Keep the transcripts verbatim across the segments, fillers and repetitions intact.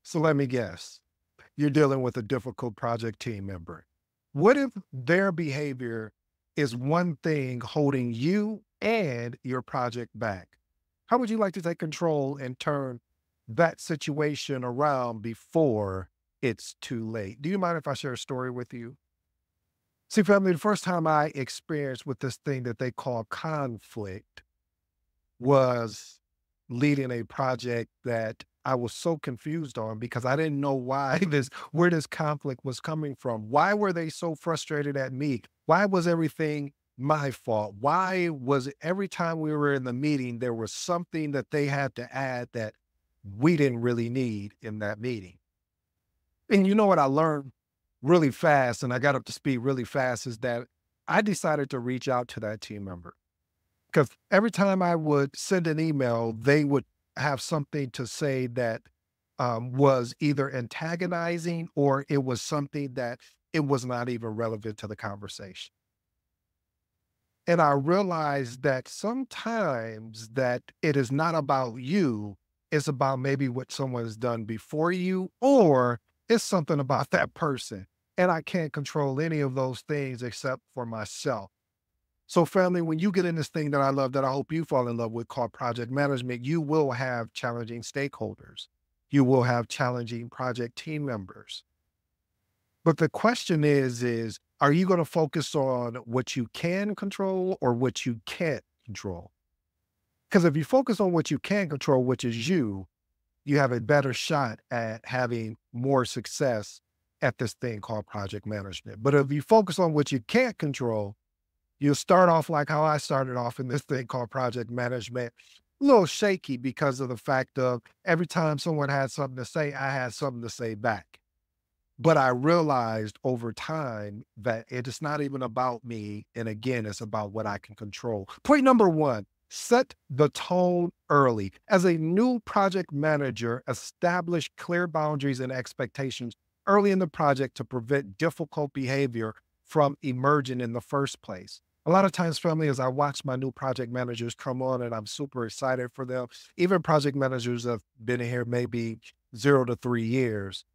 So let me guess, you're dealing with a difficult project team member. What if their behavior is one thing holding you and your project back? How would you like to take control and turn that situation around before it's too late? Do you mind if I share a story with you? See, family, the first time I experienced with this thing that they call conflict was leading a project that I was so confused on because I didn't know why this where this conflict was coming from. Why were they so frustrated at me? Why was everything my fault? Why was it every time we were in the meeting, there was something that they had to add that we didn't really need in that meeting? And you know what I learned really fast, and I got up to speed really fast, is that I decided to reach out to that team member. Because every time I would send an email, they would have something to say that um, was either antagonizing or it was something that it was not even relevant to the conversation. And I realized that sometimes that it is not about you, it's about maybe what someone has done before you, or it's something about that person. And I can't control any of those things except for myself. So, family, when you get in this thing that I love, that I hope you fall in love with, called project management, you will have challenging stakeholders. You will have challenging project team members. But the question is, is are you going to focus on what you can control or what you can't control? Because if you focus on what you can control, which is you, you have a better shot at having more success at this thing called project management. But if you focus on what you can't control, you'll start off like how I started off in this thing called project management, a little shaky because of the fact of every time someone had something to say, I had something to say back. But I realized over time that it is not even about me. And again, it's about what I can control. Point number one, set the tone early. As a new project manager, establish clear boundaries and expectations early in the project to prevent difficult behavior from emerging in the first place. A lot of times, family, as I watch my new project managers come on and I'm super excited for them, even project managers that have been here maybe zero to three years,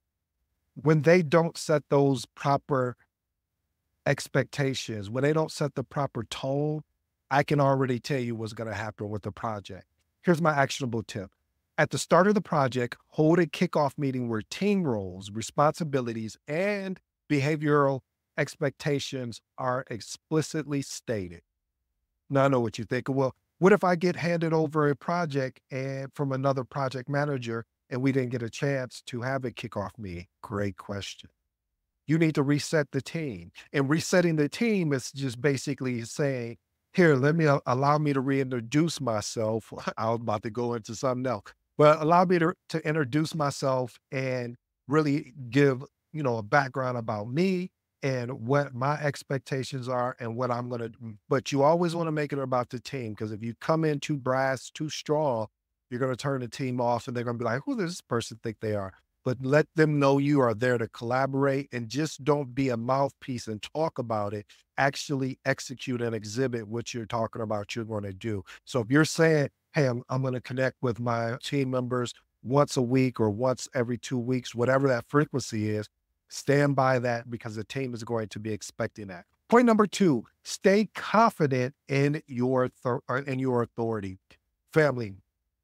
when they don't set those proper expectations, when they don't set the proper tone, I can already tell you what's going to happen with the project. Here's my actionable tip. At the start of the project, hold a kickoff meeting where team roles, responsibilities, and behavioral expectations are explicitly stated. Now, I know what you're thinking. Well, what if I get handed over a project and from another project manager and we didn't get a chance to have a kickoff meeting? Great question. You need to reset the team. And resetting the team is just basically saying, here, let me a- allow me to reintroduce myself. I was about to go into something else, but allow me to, to introduce myself and really give, you know, a background about me and what my expectations are and what I'm going to do. But you always want to make it about the team because if you come in too brass, too strong, you're going to turn the team off and they're going to be like, who does this person think they are? But let them know you are there to collaborate and just don't be a mouthpiece and talk about it. Actually execute and exhibit what you're talking about you're going to do. So if you're saying, hey, I'm, I'm going to connect with my team members once a week or once every two weeks, whatever that frequency is, stand by that because the team is going to be expecting that. Point number two, stay confident in your, thor- uh, in your authority. Family,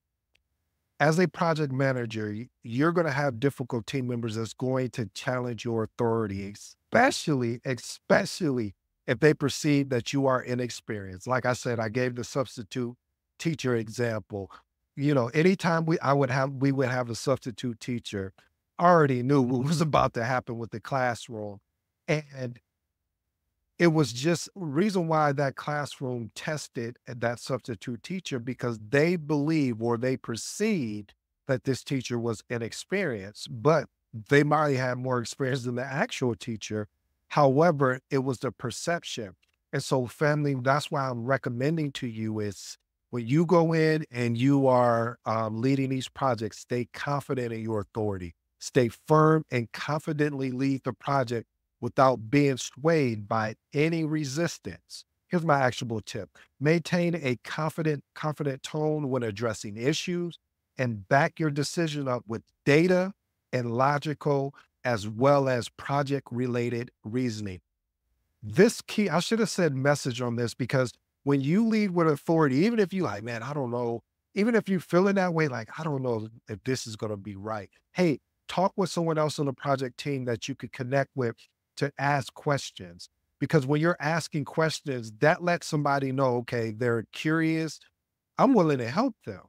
as a project manager, y- you're going to have difficult team members that's going to challenge your authority, especially, especially if they perceive that you are inexperienced. Like I said, I gave the substitute teacher example. You know, anytime we I would have we would have a substitute teacher, I already knew what was about to happen with the classroom. And it was just reason why that classroom tested that substitute teacher because they believe or they perceived that this teacher was inexperienced, but they might have more experience than the actual teacher. However, it was the perception. And so, family, that's why I'm recommending to you is when you go in and you are um, leading these projects, stay confident in your authority, stay firm and confidently lead the project without being swayed by any resistance. Here's my actionable tip. Maintain a confident, confident tone when addressing issues and back your decision up with data and logical as well as project related reasoning. This key, I should have said message on this because when you lead with authority, even if you like, man, I don't know, even if you feel in that way, like, I don't know if this is going to be right. Hey, talk with someone else on the project team that you could connect with to ask questions. Because when you're asking questions, that lets somebody know, okay, they're curious. I'm willing to help them.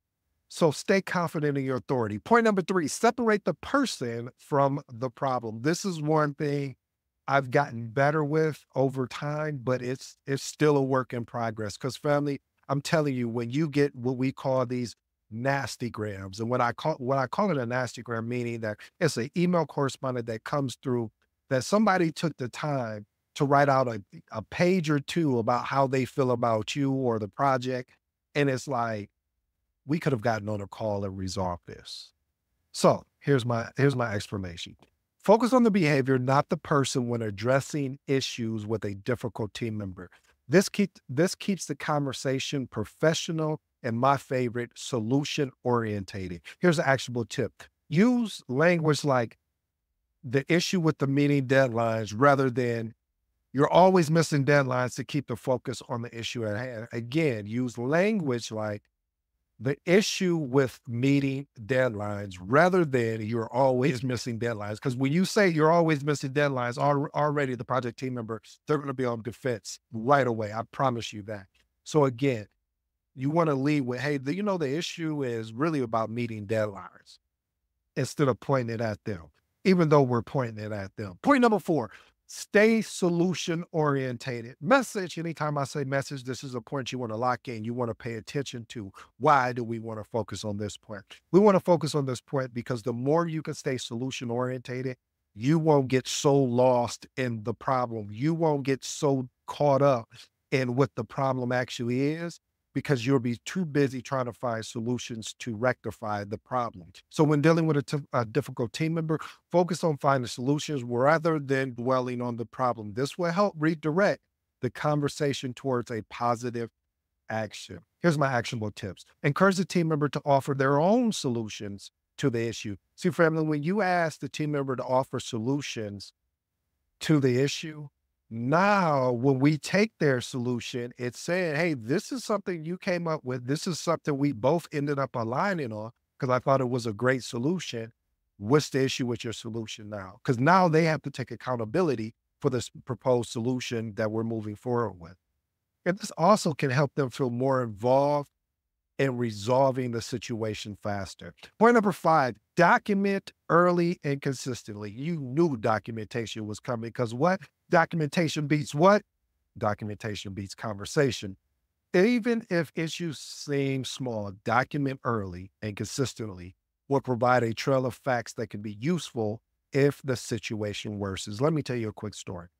So stay confident in your authority. Point number three, separate the person from the problem. This is one thing I've gotten better with over time, but it's it's still a work in progress. Because family, I'm telling you, when you get what we call these nasty grams, and when I call what I call it a nasty gram, meaning that it's an email correspondent that comes through that somebody took the time to write out a, a page or two about how they feel about you or the project. And it's like, we could have gotten on a call and resolved this. So here's my here's my explanation. Focus on the behavior, not the person when addressing issues with a difficult team member. This keep this keeps the conversation professional and my favorite, solution orientated. Here's an actionable tip. Use language like the issue with the meeting deadlines rather than you're always missing deadlines to keep the focus on the issue at hand. Again, use language like the issue with meeting deadlines rather than you're always missing deadlines. Because when you say you're always missing deadlines, al- already the project team member, they're going to be on defense right away. I promise you that. So again, you want to lead with, hey, the, you know, the issue is really about meeting deadlines instead of pointing it at them, even though we're pointing it at them. Point number four, stay solution orientated. Message, anytime I say message, this is a point you want to lock in. You want to pay attention to. Why do we want to focus on this point? We want to focus on this point because the more you can stay solution orientated, you won't get so lost in the problem. You won't get so caught up in what the problem actually is because you'll be too busy trying to find solutions to rectify the problem. So when dealing with a, t- a difficult team member, focus on finding solutions rather than dwelling on the problem. This will help redirect the conversation towards a positive action. Here's my actionable tips. Encourage the team member to offer their own solutions to the issue. See, family, when you ask the team member to offer solutions to the issue, now, when we take their solution, it's saying, hey, this is something you came up with. This is something we both ended up aligning on because I thought it was a great solution. What's the issue with your solution now? Because now they have to take accountability for this proposed solution that we're moving forward with. And this also can help them feel more involved in resolving the situation faster. Point number five, document early and consistently. You knew documentation was coming because what? Documentation beats what? Documentation beats conversation. Even if issues seem small, document early and consistently will provide a trail of facts that can be useful if the situation worsens. Let me tell you a quick story.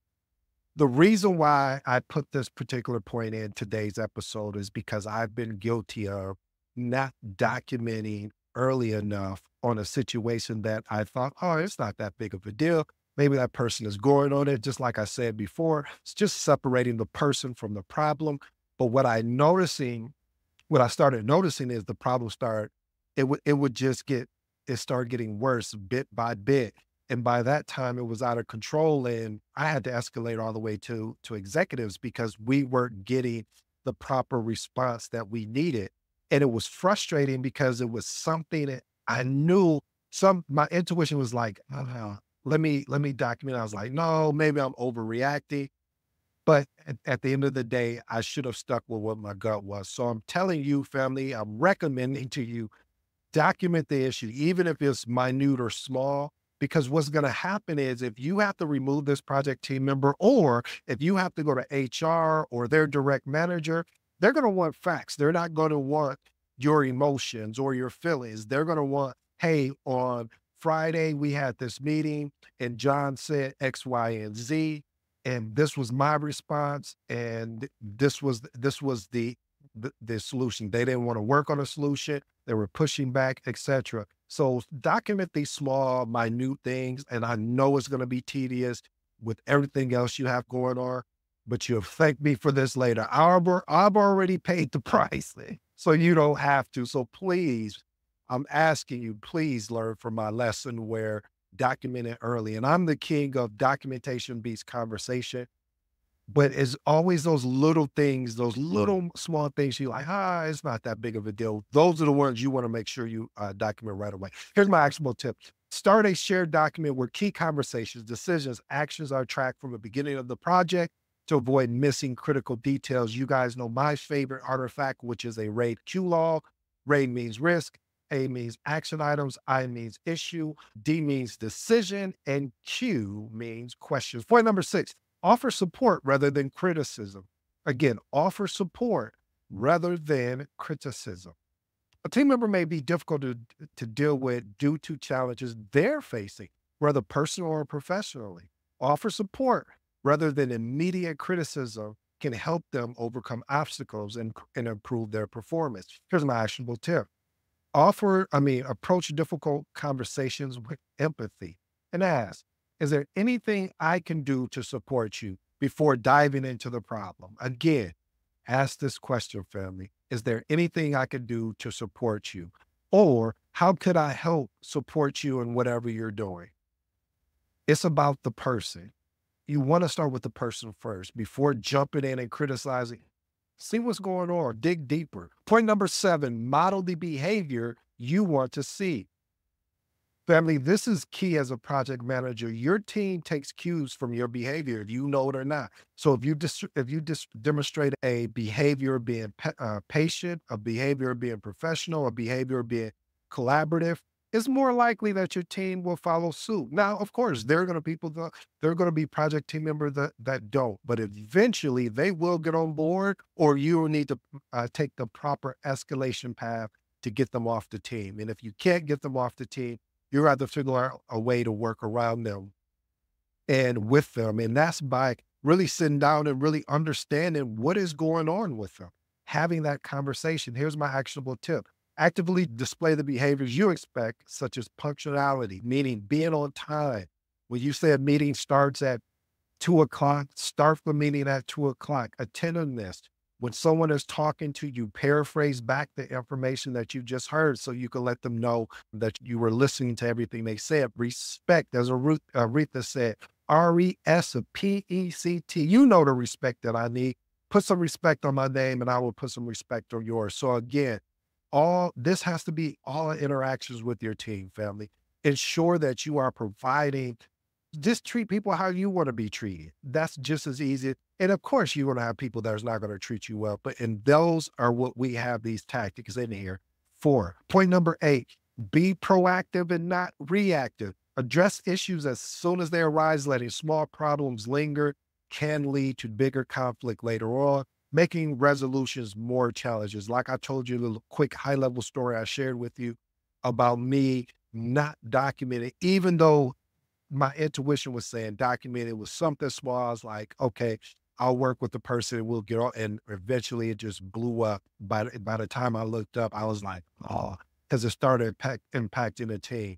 The reason why I put this particular point in today's episode is because I've been guilty of not documenting early enough on a situation that I thought, oh, it's not that big of a deal. Maybe that person is going on it. Just like I said before, it's just separating the person from the problem. But what I noticing, what I started noticing is the problem started, it would, it would just get, it started getting worse bit by bit. And by that time it was out of control and I had to escalate all the way to, to executives because we weren't getting the proper response that we needed. And it was frustrating because it was something that I knew some, my intuition was like, oh, let me, let me document. I was like, no, maybe I'm overreacting. But at, at the end of the day, I should have stuck with what my gut was. So I'm telling you, family, I'm recommending to you, document the issue, even if it's minute or small. Because what's going to happen is if you have to remove this project team member, or if you have to go to H R or their direct manager, they're going to want facts. They're not going to want your emotions or your feelings. They're going to want, hey, on Friday, we had this meeting and John said X, Y, and Z, and this was my response. And this was, this was the, the, the solution. They didn't want to work on a solution. They were pushing back, et cetera. So document these small, minute things. And I know it's going to be tedious with everything else you have going on, but you'll thank me for this later. I've, I've already paid the price. so you don't have to. So please, I'm asking you, please learn from my lesson where document it early. And I'm the king of documentation beats conversation. But it's always those little things, those little small things you like, ah, it's not that big of a deal. Those are the ones you want to make sure you uh, document right away. Here's my actionable tip. Start a shared document where key conversations, decisions, actions are tracked from the beginning of the project to avoid missing critical details. You guys know my favorite artifact, which is a RAID Q log. RAID means risk. A means action items. I means issue. D means decision. And Q means questions. Point number six, offer support rather than criticism. Again, offer support rather than criticism. A team member may be difficult to, to deal with due to challenges they're facing, whether personal or professionally. Offer support rather than immediate criticism can help them overcome obstacles and, and improve their performance. Here's my actionable tip. Offer, I mean, approach difficult conversations with empathy and ask, is there anything I can do to support you before diving into the problem? Again, ask this question, family. Is there anything I can do to support you? Or how could I help support you in whatever you're doing? It's about the person. You want to start with the person first before jumping in and criticizing. See what's going on, dig deeper. Point number seven, model the behavior you want to see. Family, this is key as a project manager. Your team takes cues from your behavior, if you know it or not. So if you dis- if you dis- demonstrate a behavior of being pa- uh, patient, a behavior of being professional, a behavior of being collaborative, it's more likely that your team will follow suit. Now, of course, there are going to people that there are going to be project team members that that don't, but eventually they will get on board, or you will need to uh, take the proper escalation path to get them off the team. And if you can't get them off the team, you have to figure out a way to work around them and with them. And that's by really sitting down and really understanding what is going on with them. Having that conversation. Here's my actionable tip. Actively display the behaviors you expect, such as punctuality, meaning being on time. When you say a meeting starts at two o'clock, start the meeting at two o'clock. Attentiveness. When someone is talking to you, paraphrase back the information that you just heard so you can let them know that you were listening to everything they said. Respect, as Aretha Aretha said, R E S P E C T. You know the respect that I need. Put some respect on my name and I will put some respect on yours. So again, all this has to be all interactions with your team, family. Ensure that you are providing, just treat people how you want to be treated. That's just as easy. And of course, you're going to have people that are not going to treat you well, but and those are what we have these tactics in here for. Point number eight, be proactive and not reactive. Address issues as soon as they arise. Letting small problems linger can lead to bigger conflict later on, making resolutions more challenges. Like I told you, a little quick high level story I shared with you about me not documenting, even though my intuition was saying document it was something small. I was like, okay, I'll work with the person and we'll get on. And eventually it just blew up. By, the- by the time I looked up, I was like, oh, because it started impact, impacting the team.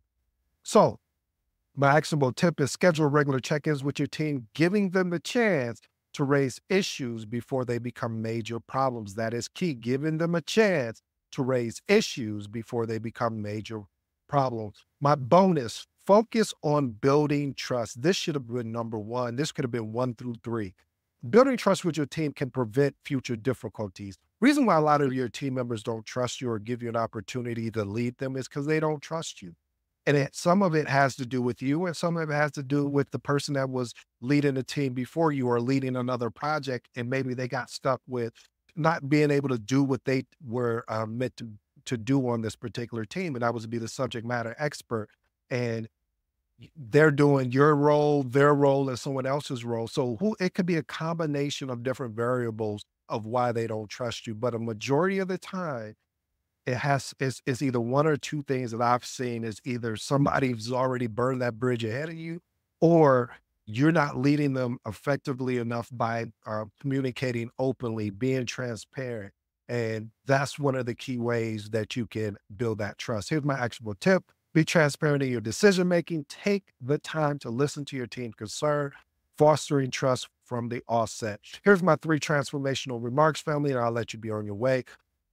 So my actionable tip is schedule regular check-ins with your team, giving them the chance to raise issues before they become major problems. That is key, giving them a chance to raise issues before they become major problems. My bonus, focus on building trust. This should have been number one. This could have been one through three. Building trust with your team can prevent future difficulties. Reason why a lot of your team members don't trust you or give you an opportunity to lead them is because they don't trust you. And it, some of it has to do with you, and some of it has to do with the person that was leading the team before you or leading another project. And maybe they got stuck with not being able to do what they were uh, meant to, to do on this particular team. And that was to be the subject matter expert. And they're doing your role, their role, and someone else's role. So who it could be a combination of different variables of why they don't trust you. But a majority of the time, it has it's, it's either one or two things that I've seen is either somebody's already burned that bridge ahead of you, or you're not leading them effectively enough by uh, communicating openly, being transparent. And that's one of the key ways that you can build that trust. Here's my actionable tip. Be transparent in your decision making. Take the time to listen to your team's concern, fostering trust from the offset. Here's my three transformational remarks, family, and I'll let you be on your way.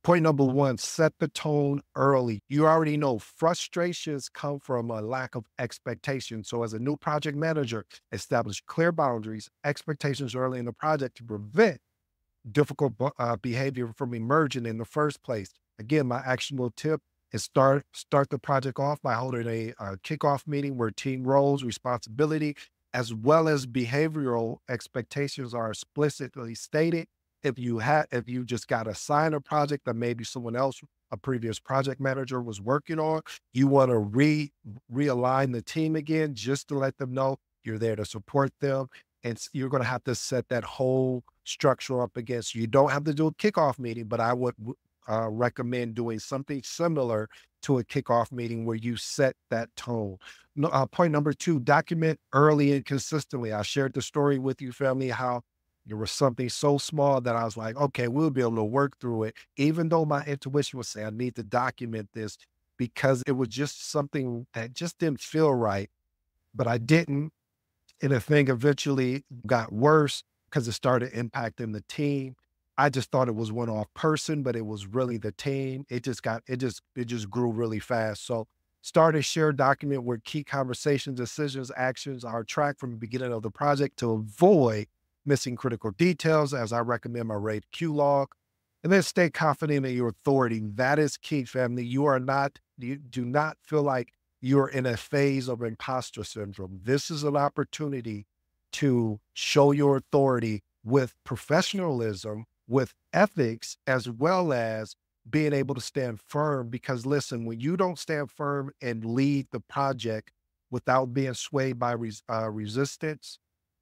Point number one, set the tone early. You already know frustrations come from a lack of expectation. So, as a new project manager, establish clear boundaries, expectations early in the project to prevent difficult bu- uh, behavior from emerging in the first place. Again, my actionable tip is start start the project off by holding a, uh kickoff meeting where team roles, responsibility, as well as behavioral expectations are explicitly stated. If you had, if you just got assigned a project that maybe someone else, a previous project manager, was working on, you want to re realign the team again, just to let them know you're there to support them, and s- you're going to have to set that whole structure up against. You don't have to do a kickoff meeting, but I would w- uh, recommend doing something similar to a kickoff meeting where you set that tone. No, uh, point number two, document early and consistently. I shared the story with you, family, how there was something so small that I was like, okay, we'll be able to work through it. Even though my intuition was saying I need to document this because it was just something that just didn't feel right, but I didn't. And the thing eventually got worse because it started impacting the team. I just thought it was one off person, but it was really the team. It just got, it just, it just grew really fast. So start a shared document where key conversations, decisions, actions are tracked from the beginning of the project to avoid missing critical details, as I recommend my RAID Q log. And then stay confident in your authority. That is key, family. You are not, you do not feel like you're in a phase of imposter syndrome. This is an opportunity to show your authority with professionalism, with ethics, as well as being able to stand firm. Because listen, when you don't stand firm and lead the project without being swayed by res- uh, resistance,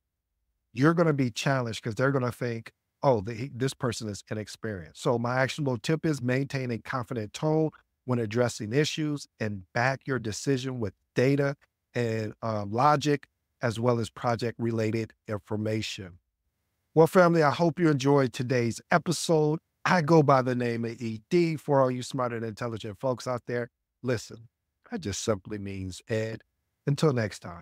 you're going to be challenged because they're going to think, oh, the, he- this person is inexperienced. So, my actionable tip is maintain a confident tone when addressing issues and back your decision with data and um, logic, as well as project related information. Well, family, I hope you enjoyed today's episode. I go by the name of E D for all you smart and intelligent folks out there. Listen, that just simply means Ed. Until next time.